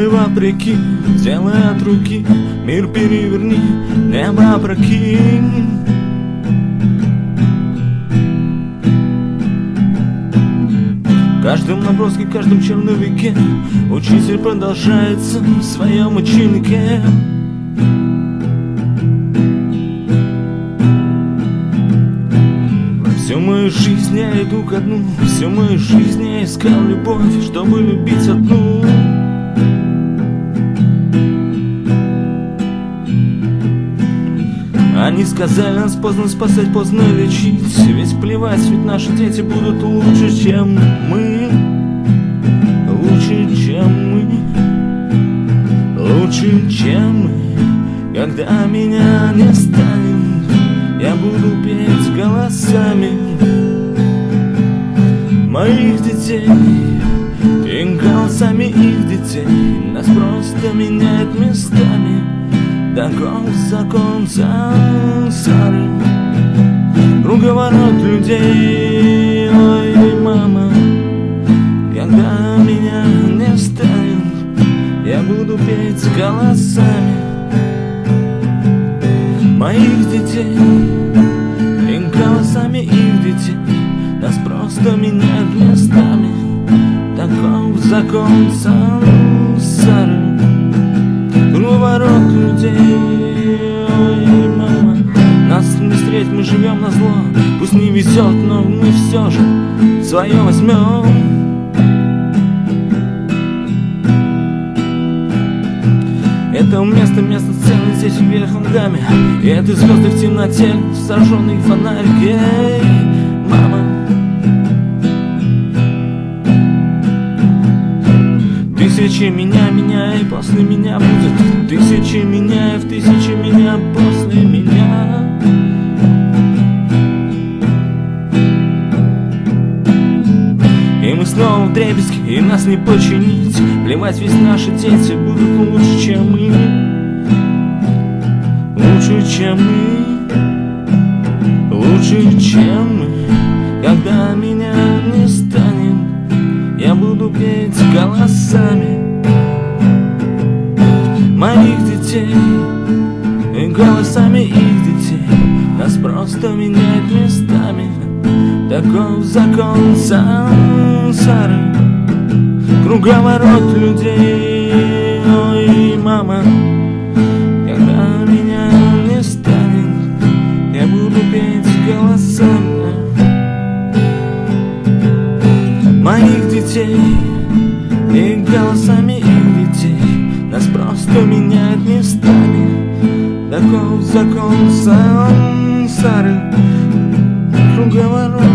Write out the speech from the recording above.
вопреки, сделай от руки, мир переверни, небо опрокинь. В каждом наброске, в каждом черновике учитель продолжается в своем ученике. Всю мою жизнь я иду ко дну, всю мою жизнь я искал любовь, чтобы любить одну. Они сказали, нас поздно спасать, поздно лечить. Ведь плевать, ведь наши дети будут лучше, чем мы. Лучше, чем мы. Лучше, чем мы. Когда меня не станет, я буду петь голосами моих детей и голосами их детей. Нас просто меняет местами таков закон сансары. Круговорот людей, ой, мама. Когда меня не станет, я буду петь голосами моих детей и голосами их детей. Нас просто меняют местами таков закон сансары. Круговорот людей, ой, мама. Нас не встретить, мы живем на зло. Пусть не везет, но мы все же свое возьмем. Это место сцены здесь вверх ногами. И это звезды в темноте, сожженный фонарик. Эй, мама. Тысячи меня, и после меня будет тысячи меня, и в тысячи меня после меня. И мы снова вдребезги, и нас не починить. Плевать, ведь наши дети будут лучше, чем мы. Лучше, чем мы. Лучше, чем мы. Когда меня не станет, я буду петь голосами моих детей и голосами их детей. Нас просто меняет местами таков закон сансары. Круговорот людей, ой, мама. Когда меня не станет, я буду петь голосами моих детей и голосами их детей. Нас просто меняет местами таков закон сансары. Круговорот